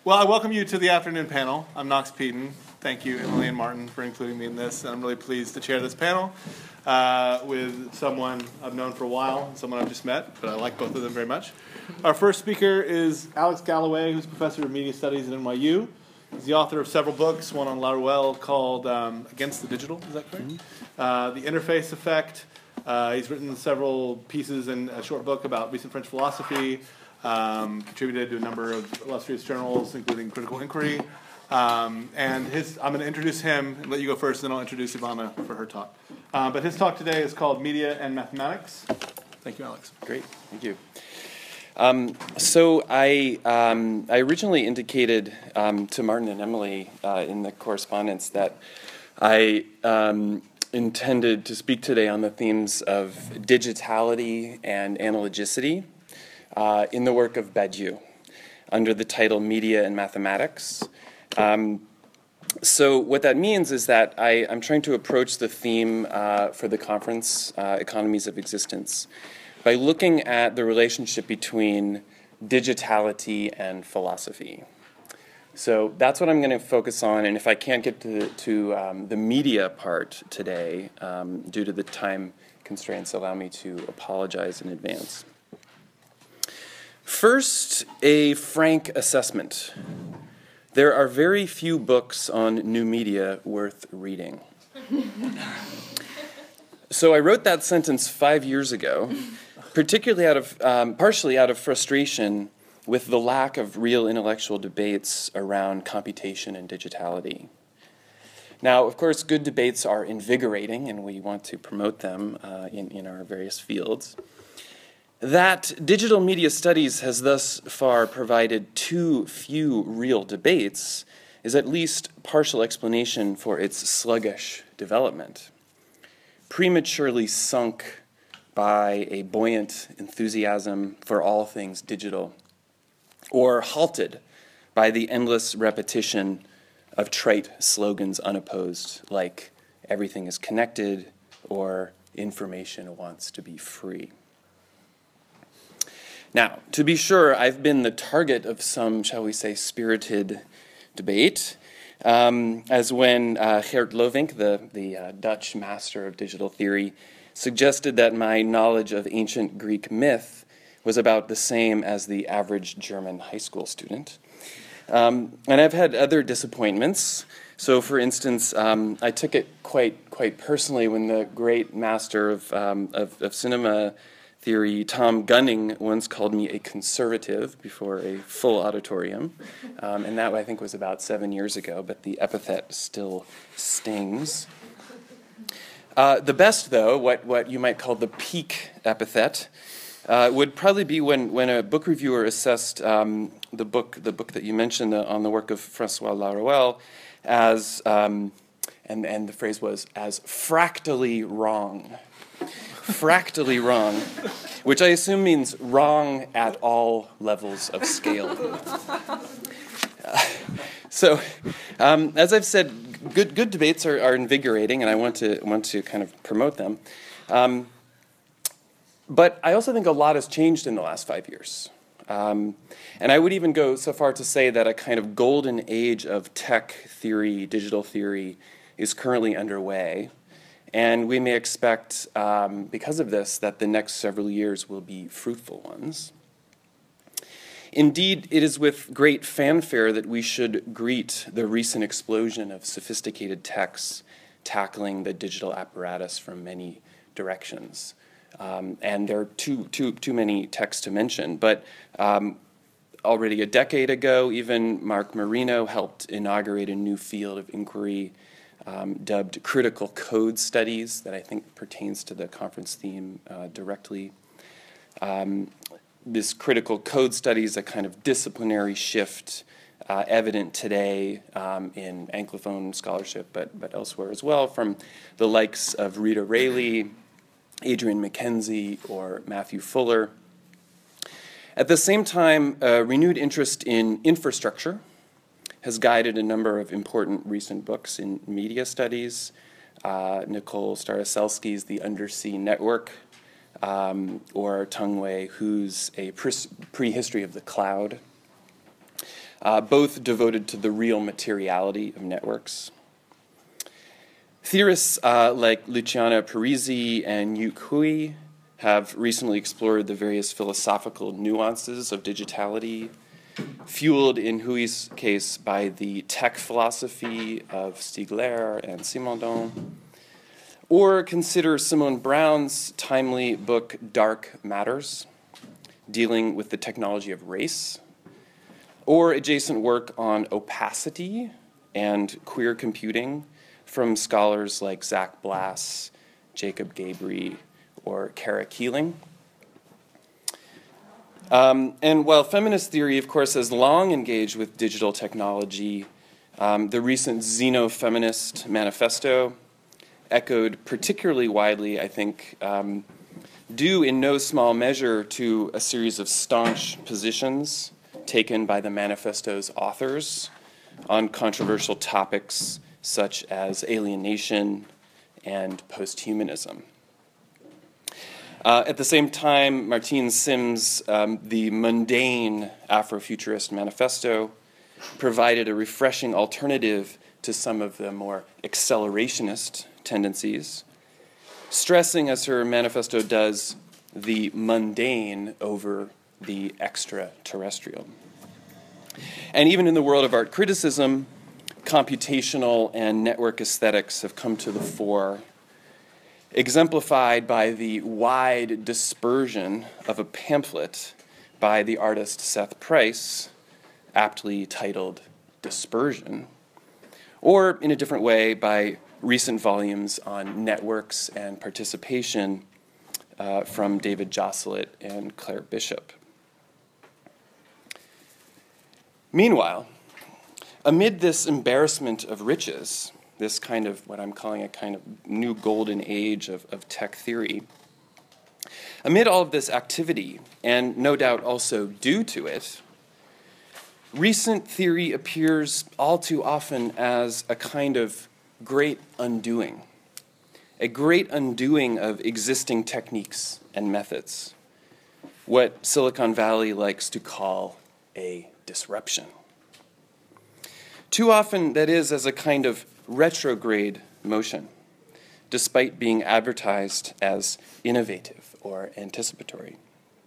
Well, I welcome you to the afternoon panel. I'm Knox Peden. Thank you, Emily and Martin, for including me in this. I'm really pleased to chair this panel with someone I've known for a while and someone I've just met, but I like both of them very much. Our first speaker is Alex Galloway, who's professor of media studies at NYU. He's the author of several books, one on Laruelle called Against the Digital, is that correct? The Interface Effect. He's written several pieces and a short book about recent French philosophy. Contributed to a number of illustrious journals, including Critical Inquiry. I'm going to introduce him and let you go first, and then I'll introduce Ivana for her talk. But his talk today is called Media and Mathematics. Thank you, Alex. Great, thank you. So I originally indicated to Martin and Emily in the correspondence that I intended to speak today on the themes of digitality and analogicity in the work of Badiou, under the title Media and Mathematics. So what that means is that I'm trying to approach the theme for the conference, Economies of Existence, by looking at the relationship between digitality and philosophy. So that's what I'm going to focus on, and if I can't get to the media part today, due to the time constraints, allow me to apologize in advance. First, a frank assessment. There are very few books on new media worth reading. So I wrote that sentence 5 years ago, particularly partially out of frustration with the lack of real intellectual debates around computation and digitality. Now, of course, good debates are invigorating, and we want to promote them in our various fields. That digital media studies has thus far provided too few real debates is at least partial explanation for its sluggish development. Prematurely sunk by a buoyant enthusiasm for all things digital, or halted by the endless repetition of trite slogans unopposed, like everything is connected or information wants to be free. Now, to be sure, I've been the target of some, shall we say, spirited debate, as when Geert Lovink, the Dutch master of digital theory, suggested that my knowledge of ancient Greek myth was about the same as the average German high school student. And I've had other disappointments. So, for instance, I took it quite personally when the great master of cinema theory, Tom Gunning, once called me a conservative before a full auditorium, and that, I think, was about 7 years ago, but the epithet still stings. The best, though, what you might call the peak epithet, would probably be when a book reviewer assessed the book that you mentioned on the work of François Laruelle as, and the phrase was, as fractally wrong. Fractally wrong, which I assume means wrong at all levels of scale. So, as I've said, good debates are invigorating, and I want to kind of promote them. But I also think a lot has changed in the last 5 years. And I would even go so far to say that a kind of golden age of tech theory, digital theory, is currently underway. And we may expect, because of this, that the next several years will be fruitful ones. Indeed, it is with great fanfare that we should greet the recent explosion of sophisticated techs tackling the digital apparatus from many directions. And there are too many techs to mention, but already a decade ago, even Mark Marino helped inaugurate a new field of inquiry dubbed critical code studies, that I think pertains to the conference theme directly. This critical code study is a kind of disciplinary shift evident today in Anglophone scholarship, but elsewhere as well, from the likes of Rita Rayleigh, Adrian Mackenzie, or Matthew Fuller. At the same time, renewed interest in infrastructure has guided a number of important recent books in media studies. Nicole Starosielski's The Undersea Network, or Tung-Wei Hu's A Prehistory of the Cloud. both devoted to the real materiality of networks. Theorists like Luciana Parisi and Yu Hui have recently explored the various philosophical nuances of digitality, fueled in Hui's case by the tech philosophy of Stigler and Simondon, or consider Simone Brown's timely book Dark Matters, dealing with the technology of race, or adjacent work on opacity and queer computing from scholars like Zach Blass, Jacob Gabry, or Kara Keeling. And while feminist theory, of course, has long engaged with digital technology, the recent Xenofeminist Manifesto, echoed particularly widely, I think, due in no small measure to a series of staunch positions taken by the manifesto's authors on controversial topics such as alienation and posthumanism. At the same time, Martine Sims' The Mundane Afrofuturist Manifesto provided a refreshing alternative to some of the more accelerationist tendencies, stressing, as her manifesto does, the mundane over the extraterrestrial. And even in the world of art criticism, computational and network aesthetics have come to the fore, exemplified by the wide dispersion of a pamphlet by the artist Seth Price, aptly titled Dispersion, or in a different way by recent volumes on networks and participation from David Josselet and Claire Bishop. Meanwhile, amid this embarrassment of riches, this kind of what I'm calling a kind of new golden age of tech theory, amid all of this activity, and no doubt also due to it, recent theory appears all too often as a kind of great undoing, a great undoing of existing techniques and methods, what Silicon Valley likes to call a disruption. Too often, that is as a kind of retrograde motion, despite being advertised as innovative or anticipatory.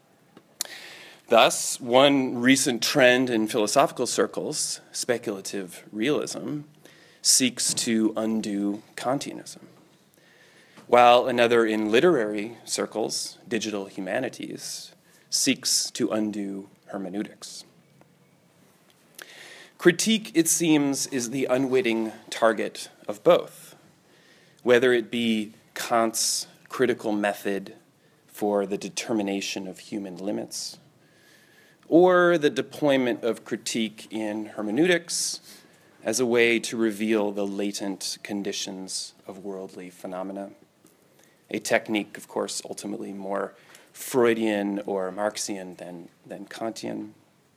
Thus, one recent trend in philosophical circles, speculative realism, seeks to undo Kantianism, while another in literary circles, digital humanities, seeks to undo hermeneutics. Critique, it seems, is the unwitting target of both, whether it be Kant's critical method for the determination of human limits, or the deployment of critique in hermeneutics as a way to reveal the latent conditions of worldly phenomena, a technique, of course, ultimately more Freudian or Marxian than Kantian.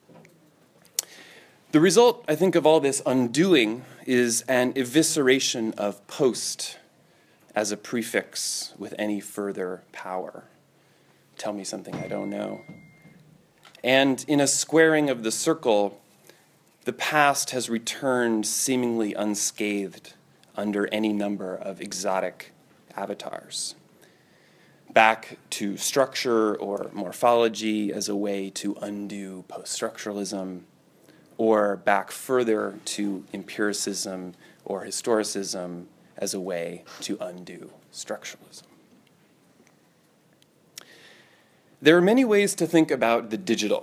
The result, I think, of all this undoing is an evisceration of post as a prefix with any further power. Tell me something I don't know. And in a squaring of the circle, the past has returned seemingly unscathed under any number of exotic avatars, back to structure or morphology as a way to undo post-structuralism, or back further to empiricism or historicism as a way to undo structuralism. There are many ways to think about the digital.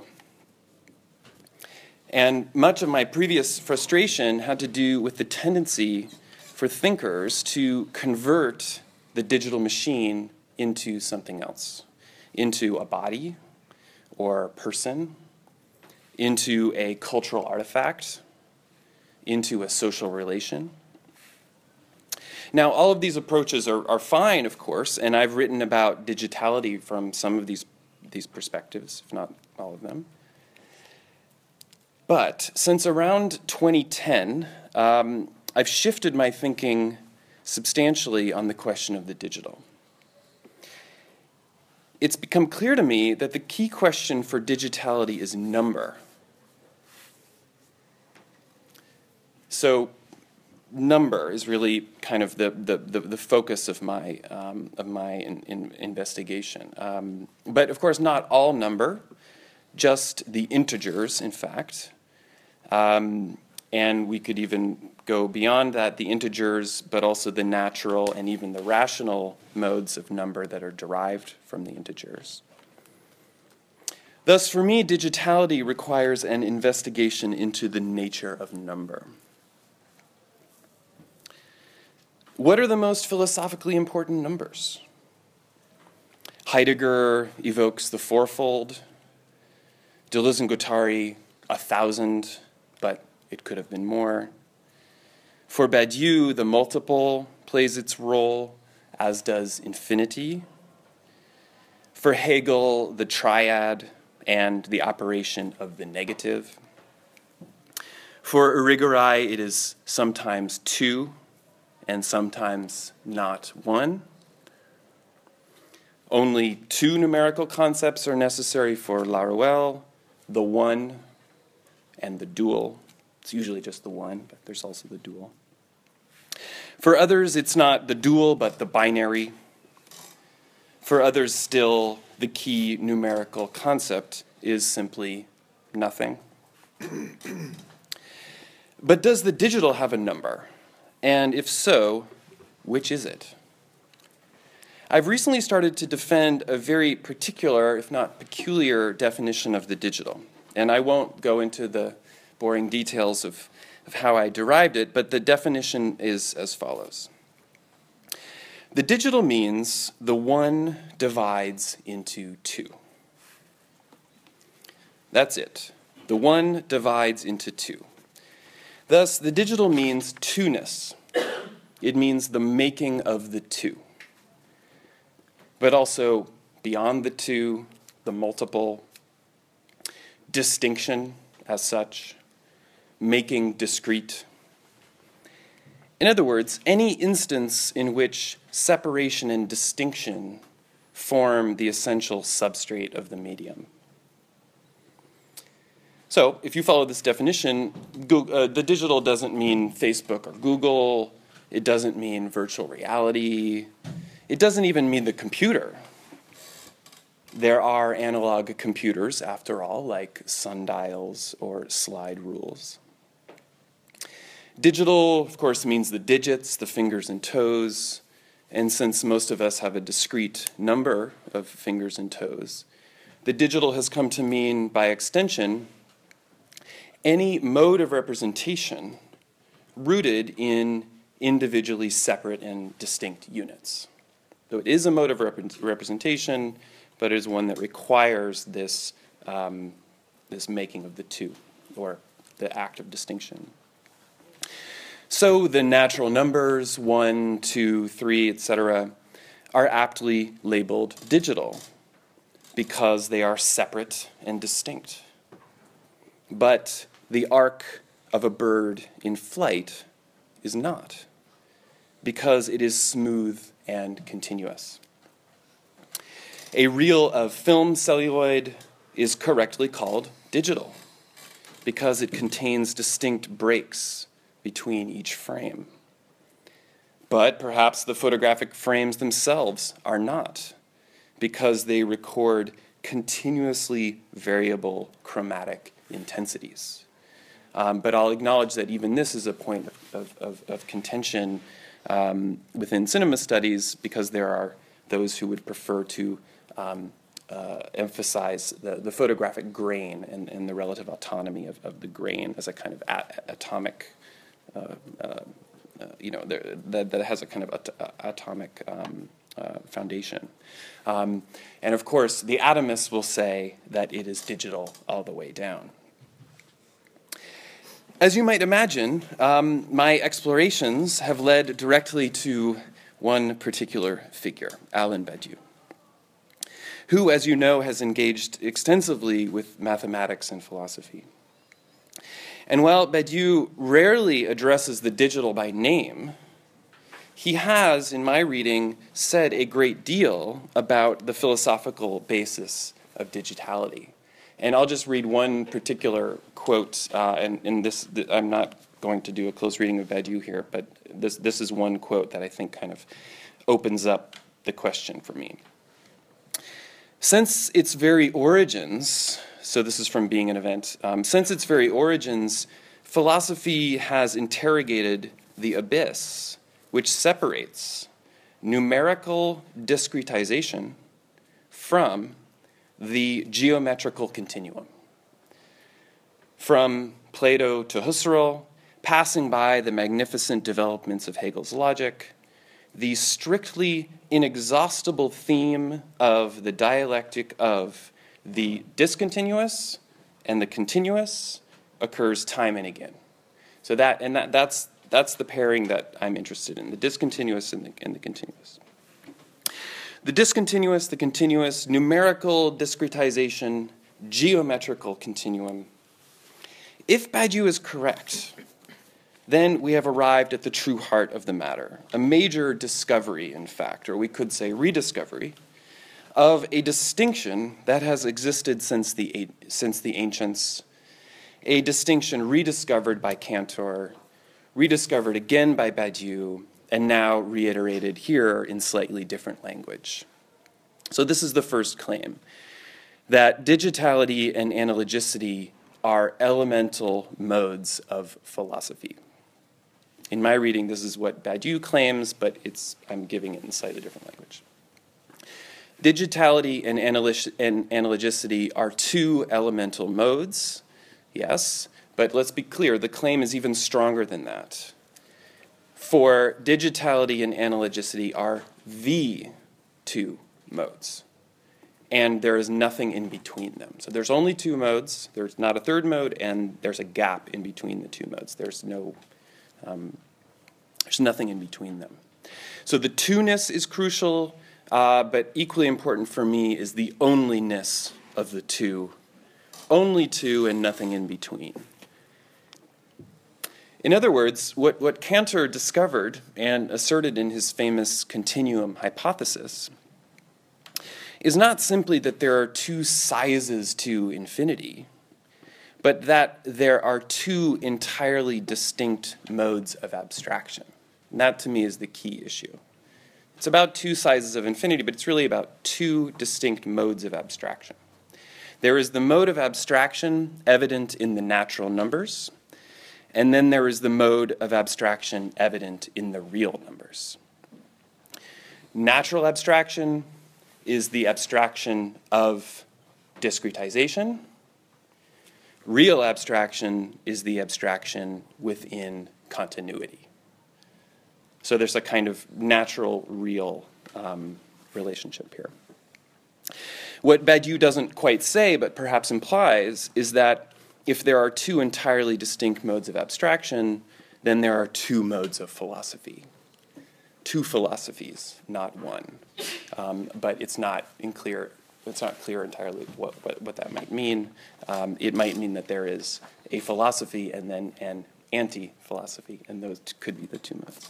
And much of my previous frustration had to do with the tendency for thinkers to convert the digital machine into something else, into a body or person, into a cultural artifact, into a social relation. Now, all of these approaches are fine, of course, and I've written about digitality from some of these perspectives, if not all of them. But since around 2010, I've shifted my thinking substantially on the question of the digital. It's become clear to me that the key question for digitality is number. So number is really kind of the focus of my investigation. But of course, not all number, just the integers, in fact. And we could even go beyond that, the integers, but also the natural and even the rational modes of number that are derived from the integers. Thus, for me, digitality requires an investigation into the nature of number. What are the most philosophically important numbers? Heidegger evokes the fourfold. Deleuze and Guattari, 1,000, but it could have been more. For Badiou, the multiple plays its role, as does infinity. For Hegel, the triad and the operation of the negative. For Irigaray, it is sometimes 2 and sometimes not 1. Only 2 numerical concepts are necessary for Laruelle, the one and the dual. It's usually just the one, but there's also the dual. For others, it's not the dual, but the binary. For others still, the key numerical concept is simply nothing. But does the digital have a number? And if so, which is it? I've recently started to defend a very particular, if not peculiar, definition of the digital. And I won't go into the boring details of how I derived it, but the definition is as follows. The digital means the one divides into 2. That's it. The one divides into 2. Thus, the digital means two-ness. It means the making of the 2. But also beyond the 2, the multiple, distinction as such, making discrete. In other words, any instance in which separation and distinction form the essential substrate of the medium. So, if you follow this definition, the digital doesn't mean Facebook or Google. It doesn't mean virtual reality. It doesn't even mean the computer. There are analog computers, after all, like sundials or slide rules. Digital, of course, means the digits, the fingers and toes. And since most of us have a discrete number of fingers and toes, the digital has come to mean, by extension, any mode of representation rooted in individually separate and distinct units. So it is a mode of representation, but it is one that requires this, this making of the 2, or the act of distinction. So the natural numbers, 1, 2, 3, etc., are aptly labeled digital because they are separate and distinct. But the arc of a bird in flight is not, because it is smooth and continuous. A reel of film celluloid is correctly called digital because it contains distinct breaks between each frame. But perhaps the photographic frames themselves are not, because they record continuously variable chromatic intensities. But I'll acknowledge that even this is a point of contention within cinema studies, because there are those who would prefer to emphasize the photographic grain and the relative autonomy of the grain as a kind of atomic, that has a kind of atomic foundation. And of course, the atomists will say that it is digital all the way down. As you might imagine, my explorations have led directly to one particular figure, Alain Badiou, who, as you know, has engaged extensively with mathematics and philosophy. And while Badiou rarely addresses the digital by name, he has, in my reading, said a great deal about the philosophical basis of digitality. And I'll just read one particular quote, and this I'm not going to do a close reading of Badiou here, but this is one quote that I think kind of opens up the question for me. Since its very origins, so this is from Being an Event, since its very origins, philosophy has interrogated the abyss which separates numerical discretization from the geometrical continuum. From Plato to Husserl, passing by the magnificent developments of Hegel's logic, the strictly inexhaustible theme of the dialectic of the discontinuous and the continuous occurs time and again. So that's the pairing that I'm interested in, the discontinuous and the continuous. The discontinuous, the continuous, numerical discretization, geometrical continuum. If Badiou is correct, then we have arrived at the true heart of the matter, a major discovery, in fact, or we could say rediscovery, of a distinction that has existed since the ancients, a distinction rediscovered by Cantor, rediscovered again by Badiou, and now reiterated here in slightly different language. So this is the first claim, that digitality and analogicity are elemental modes of philosophy. In my reading, this is what Badiou claims, but I'm giving it in slightly different language. Digitality and analogicity are two elemental modes, yes, but let's be clear, the claim is even stronger than that. For digitality and analogicity are the two modes, and there is nothing in between them. So there's only two modes, there's not a third mode, and there's a gap in between the two modes. There's nothing in between them. So the two-ness is crucial, but equally important for me is the onlyness of the two. Only two and nothing in between. In other words, what Cantor discovered and asserted in his famous continuum hypothesis is not simply that there are two sizes to infinity, but that there are two entirely distinct modes of abstraction. And that, to me, is the key issue. It's about two sizes of infinity, but it's really about two distinct modes of abstraction. There is the mode of abstraction evident in the natural numbers, and then there is the mode of abstraction evident in the real numbers. Natural abstraction is the abstraction of discretization. Real abstraction is the abstraction within continuity. So there's a kind of natural-real relationship here. What Badiou doesn't quite say, but perhaps implies, is that if there are two entirely distinct modes of abstraction, then there are two modes of philosophy. Two philosophies, not one. But it's not clear entirely what that might mean. It might mean that there is a philosophy and then an anti-philosophy, and those could be the two modes.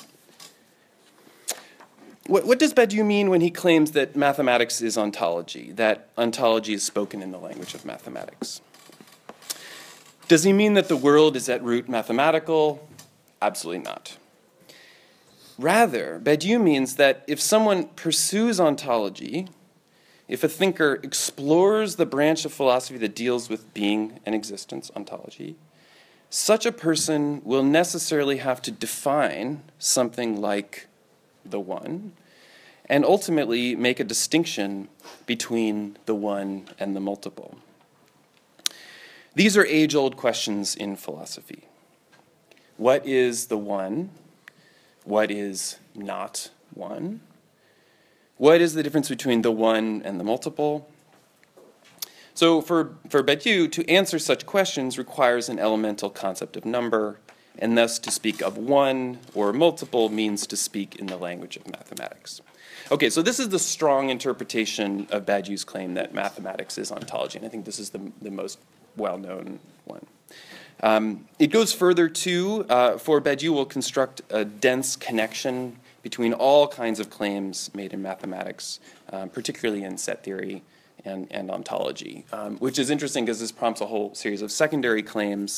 What does Badiou mean when he claims that mathematics is ontology, that ontology is spoken in the language of mathematics? Does he mean that the world is at root mathematical? Absolutely not. Rather, Badiou means that if someone pursues ontology, if a thinker explores the branch of philosophy that deals with being and existence, ontology, such a person will necessarily have to define something like the one, and ultimately make a distinction between the one and the multiple. These are age-old questions in philosophy. What is the one? What is not one? What is the difference between the one and the multiple? So for Badiou, to answer such questions requires an elemental concept of number, and thus to speak of one or multiple means to speak in the language of mathematics. Okay, so this is the strong interpretation of Badiou's claim that mathematics is ontology, and I think this is the most well-known one. It goes further, too, for Badiou will construct a dense connection between all kinds of claims made in mathematics, particularly in set theory and ontology, which is interesting because this prompts a whole series of secondary claims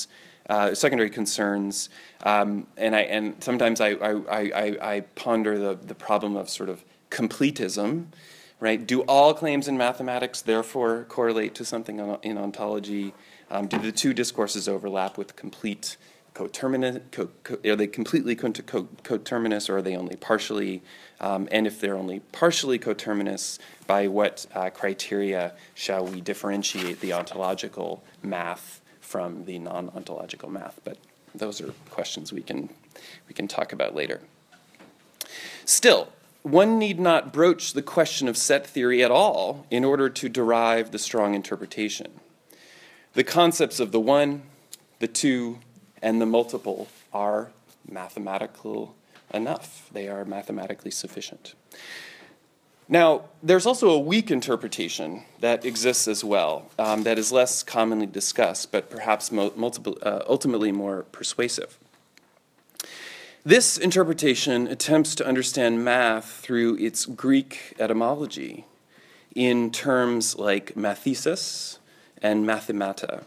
secondary concerns, and sometimes I ponder the problem of sort of completism, right? Do all claims in mathematics therefore correlate to something in ontology? Do the two discourses overlap with complete coterminous? Are they completely coterminous, or are they only partially? And if they're only partially coterminous, by what criteria shall we differentiate the ontological math from the non-ontological math? But those are questions we can talk about later. Still, one need not broach the question of set theory at all in order to derive the strong interpretation. The concepts of the one, the two, and the multiple are mathematical enough. They are mathematically sufficient. Now, there's also a weak interpretation that exists as well, that is less commonly discussed, but perhaps ultimately more persuasive. This interpretation attempts to understand math through its Greek etymology in terms like mathesis and mathemata.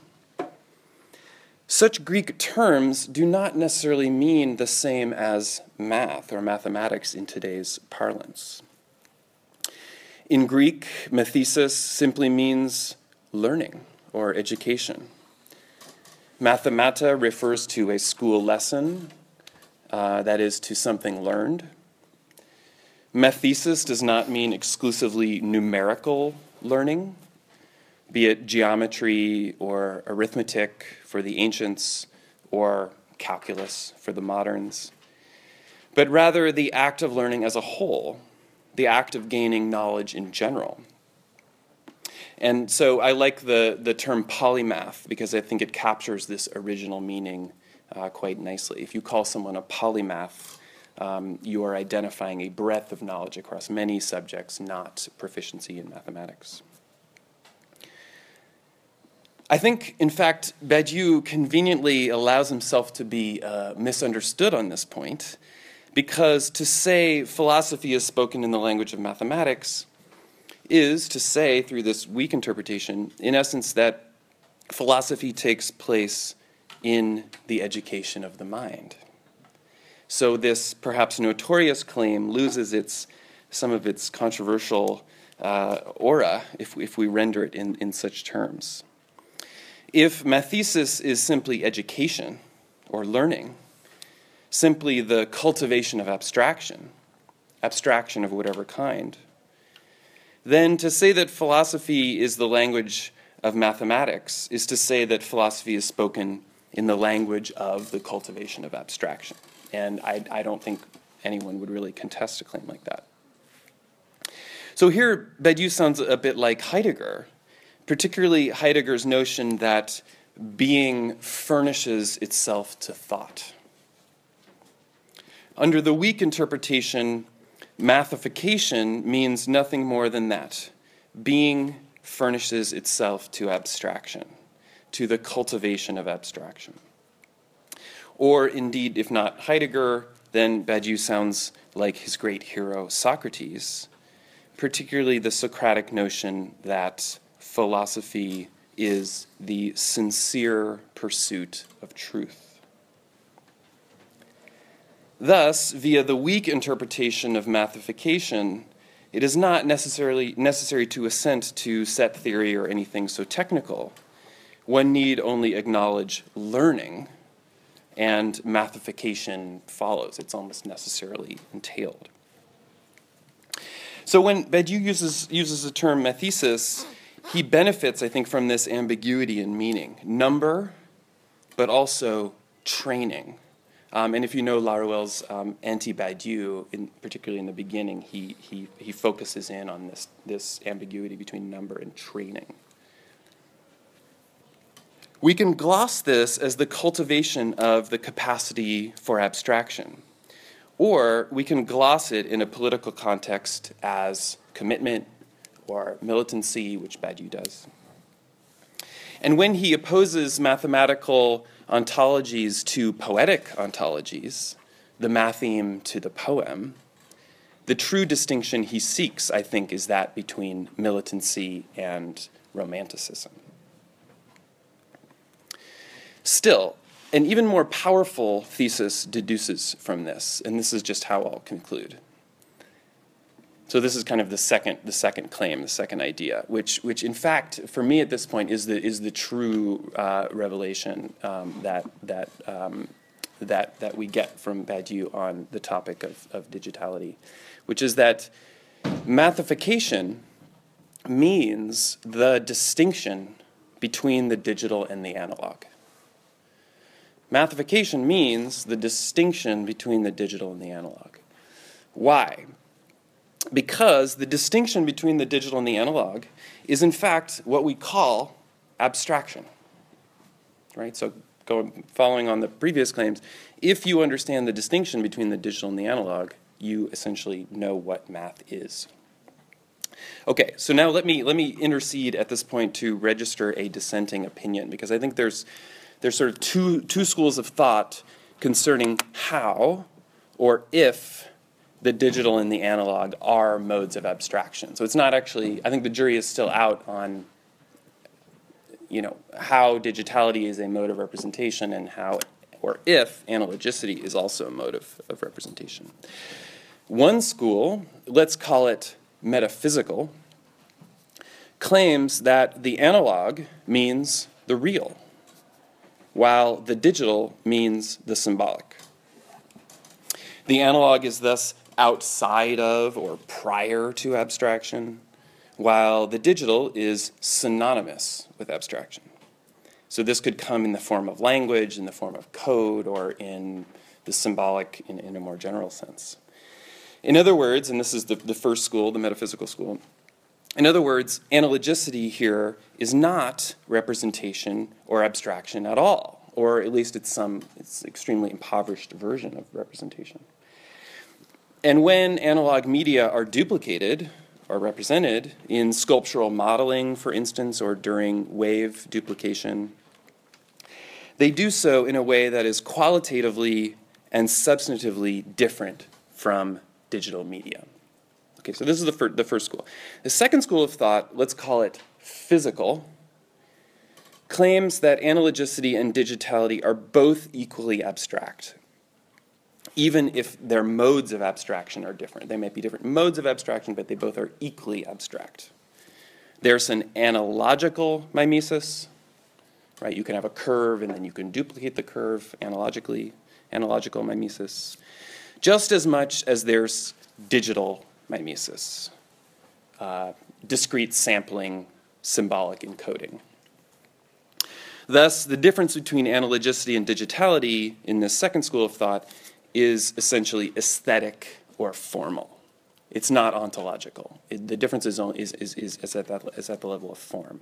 Such Greek terms do not necessarily mean the same as math or mathematics in today's parlance. In Greek, mathesis simply means learning or education. Mathemata refers to a school lesson, that is, to something learned. Mathesis does not mean exclusively numerical learning, be it geometry or arithmetic for the ancients or calculus for the moderns, but rather the act of learning as a whole, the act of gaining knowledge in general. And so I like the term polymath because I think it captures this original meaning quite nicely. If you call someone a polymath, you are identifying a breadth of knowledge across many subjects, not proficiency in mathematics. I think, in fact, Badiou conveniently allows himself to be misunderstood on this point, because to say philosophy is spoken in the language of mathematics is to say, through this weak interpretation, in essence, that philosophy takes place in the education of the mind. So this perhaps notorious claim loses some of its controversial aura if we render it in such terms. If mathesis is simply education or learning, simply the cultivation of abstraction of whatever kind, then to say that philosophy is the language of mathematics is to say that philosophy is spoken in the language of the cultivation of abstraction. And I don't think anyone would really contest a claim like that. So here, Badiou sounds a bit like Heidegger, particularly Heidegger's notion that being furnishes itself to thought. Under the weak interpretation, mathification means nothing more than that. Being furnishes itself to abstraction, to the cultivation of abstraction. Or indeed, if not Heidegger, then Badiou sounds like his great hero Socrates, particularly the Socratic notion that philosophy is the sincere pursuit of truth. Thus, via the weak interpretation of mathification, it is not necessarily necessary to assent to set theory or anything so technical. One need only acknowledge learning, and mathification follows. It's almost necessarily entailed. So when Badiou uses the term mathesis, he benefits, I think, from this ambiguity in meaning. Number, but also training. And if you know Laruelle's anti-Badiou, particularly in the beginning, he focuses in on this ambiguity between number and training. We can gloss this as the cultivation of the capacity for abstraction, or we can gloss it in a political context as commitment or militancy, which Badiou does. And when he opposes mathematical ontologies to poetic ontologies, the matheme to the poem, the true distinction he seeks, I think, is that between militancy and romanticism. Still, an even more powerful thesis deduces from this, and this is just how I'll conclude. So this is kind of the second claim, the second idea, which in fact, for me at this point, is the true revelation that we get from Badiou on the topic of digitality, which is that mathification means the distinction between the digital and the analog. Mathification means the distinction between the digital and the analog. Why? Because the distinction between the digital and the analog is in fact what we call abstraction. Right? So following on the previous claims, if you understand the distinction between the digital and the analog, you essentially know what math is. Okay, so now let me intercede at this point to register a dissenting opinion, because I think there's sort of two schools of thought concerning how or if the digital and the analog are modes of abstraction. So it's not actually, I think the jury is still out on, how digitality is a mode of representation and how or if analogicity is also a mode of representation. One school, let's call it metaphysical, claims that the analog means the real, while the digital means the symbolic. The analog is thus outside of or prior to abstraction, while the digital is synonymous with abstraction. So this could come in the form of language, in the form of code, or in the symbolic in a more general sense. In other words, and this is the first school, the metaphysical school, in other words, analogicity here is not representation or abstraction at all, or at least it's extremely impoverished version of representation. And when analog media are duplicated or represented in sculptural modeling, for instance, or during wave duplication, they do so in a way that is qualitatively and substantively different from digital media. Okay, so this is the first school. The second school of thought, let's call it physical, claims that analogicity and digitality are both equally abstract, even if their modes of abstraction are different. They might be different modes of abstraction, but they both are equally abstract. There's an analogical mimesis, right? You can have a curve and then you can duplicate the curve analogical mimesis, just as much as there's digital mimesis, discrete sampling, symbolic encoding. Thus, the difference between analogicity and digitality in this second school of thought is essentially aesthetic or formal. It's not ontological. The difference is at the level of form.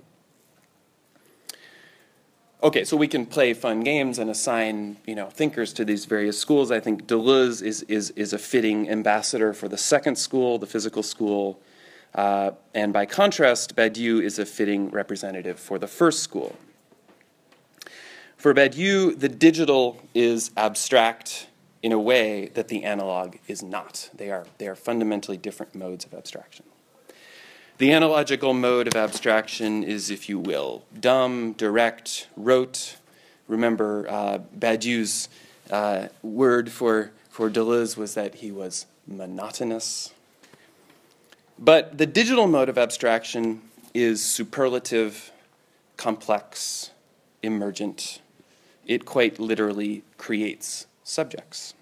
Okay, so we can play fun games and assign, thinkers to these various schools. I think Deleuze is a fitting ambassador for the second school, the physical school, and by contrast, Badiou is a fitting representative for the first school. For Badiou, the digital is abstract in a way that the analog is not. They are fundamentally different modes of abstraction. The analogical mode of abstraction is, if you will, dumb, direct, rote. Remember, Badiou's word for Deleuze was that he was monotonous. But the digital mode of abstraction is superlative, complex, emergent. It quite literally creates subjects.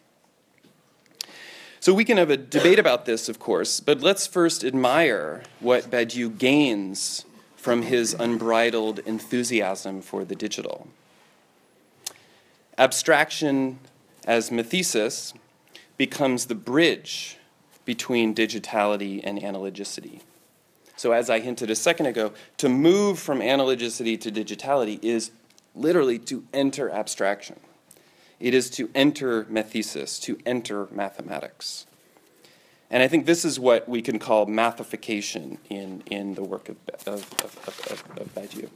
So we can have a debate about this, of course, but let's first admire what Badiou gains from his unbridled enthusiasm for the digital. Abstraction as mathesis becomes the bridge between digitality and analogicity. So as I hinted a second ago, to move from analogicity to digitality is literally to enter abstraction. It is to enter mathesis, to enter mathematics. And I think this is what we can call mathification in the work of Badiou.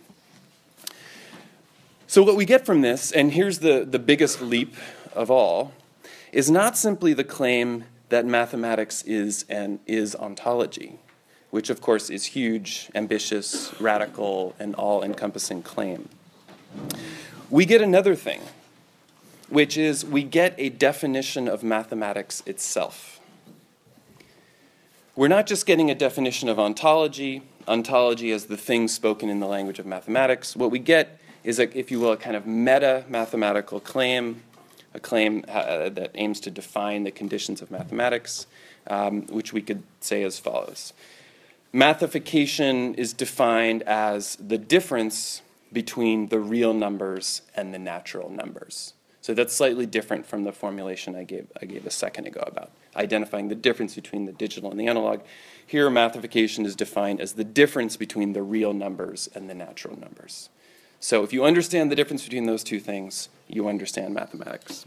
So what we get from this, and here's the biggest leap of all, is not simply the claim that mathematics is ontology, which of course is huge, ambitious, radical, and all-encompassing claim. We get another thing. which is we get a definition of mathematics itself. We're not just getting a definition of ontology as the thing spoken in the language of mathematics. What we get is, if you will, a kind of meta-mathematical claim, a claim that aims to define the conditions of mathematics, which we could say as follows. Mathification is defined as the difference between the real numbers and the natural numbers. So that's slightly different from the formulation I gave a second ago about identifying the difference between the digital and the analog. Here, mathification is defined as the difference between the real numbers and the natural numbers. So if you understand the difference between those two things, you understand mathematics.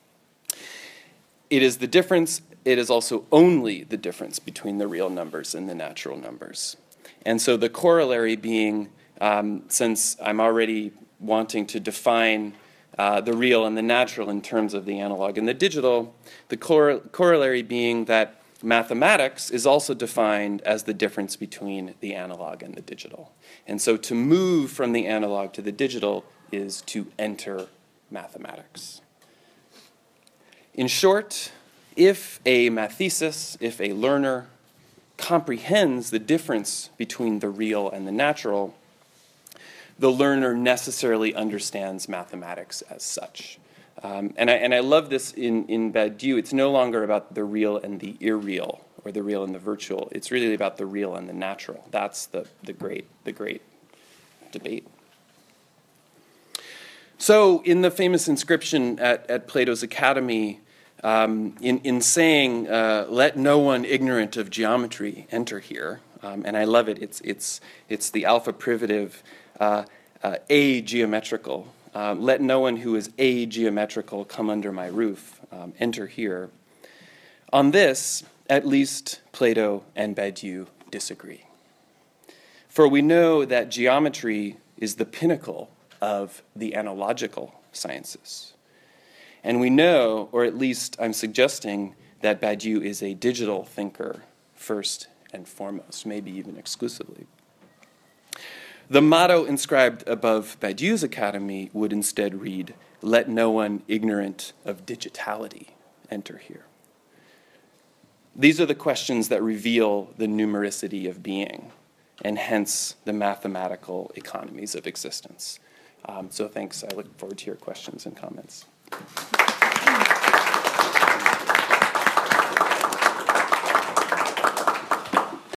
It is the difference, it is also only the difference between the real numbers and the natural numbers. And so the corollary being, since I'm already wanting to define the real and the natural in terms of the analog and the digital, the corollary being that mathematics is also defined as the difference between the analog and the digital. And so to move from the analog to the digital is to enter mathematics. In short, if a mathesis, if a learner comprehends the difference between the real and the natural, the learner necessarily understands mathematics as such. And I love this in Badiou. It's no longer about the real and the irreal, or the real and the virtual. It's really about the real and the natural. That's the great debate. So in the famous inscription at Plato's Academy, in saying, let no one ignorant of geometry enter here, and I love it, it's the alpha privative ageometrical. Let no one who is ageometrical come under my roof, enter here. On this, at least Plato and Badiou disagree. For we know that geometry is the pinnacle of the analogical sciences. And we know, or at least I'm suggesting, that Badiou is a digital thinker first and foremost, maybe even exclusively. The motto inscribed above Badiou's academy would instead read, let no one ignorant of digitality enter here. These are the questions that reveal the numericity of being, and hence the mathematical economies of existence. So thanks. I look forward to your questions and comments.